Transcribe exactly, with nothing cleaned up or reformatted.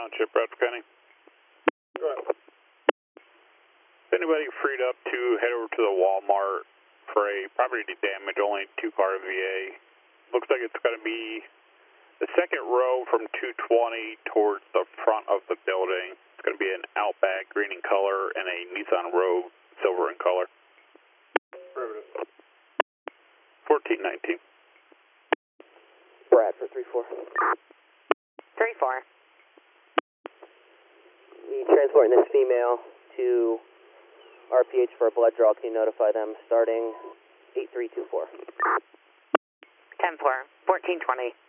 Township, Bradford County. Go ahead. Is anybody freed up to head over to the Walmart for a property damage, only two-car V A? Looks like it's going to be the second row from two twenty towards the front of the building. It's going to be an Outback green in color and a Nissan Rogue silver in color. Affirmative. fourteen nineteen. Bradford, three four. three four. We transporting this female to R P H for a blood draw. Can you notify them starting eight three two four? ten four. fourteen twenty.